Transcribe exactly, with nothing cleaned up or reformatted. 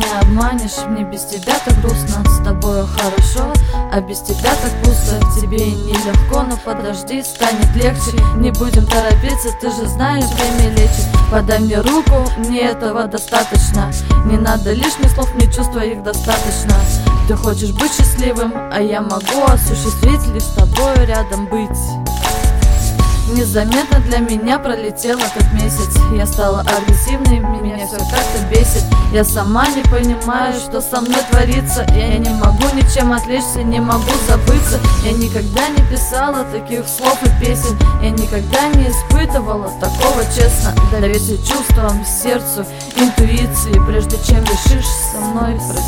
обманешь. Мне без тебя так грустно, с тобою хорошо, а без тебя так пусто. Тебе нелегко, но подожди, станет легче. Не будем торопиться, ты же знаешь, время лечит. Подай мне руку, мне этого достаточно. Не надо лишних слов, мне чувств твоих достаточно. Ты хочешь быть счастливым, а я могу осуществить лишь с тобою рядом быть. Незаметно для меня пролетел этот месяц. Я стала агрессивной, меня все как-то бесит. Я сама не понимаю, что со мной творится. Я не могу ничем отвлечься, не могу забыться. Я никогда не писала таких слов и песен. Я никогда не испытывала такого, честно. Доверься чувствам, сердцу, интуиции, прежде чем решишь со мной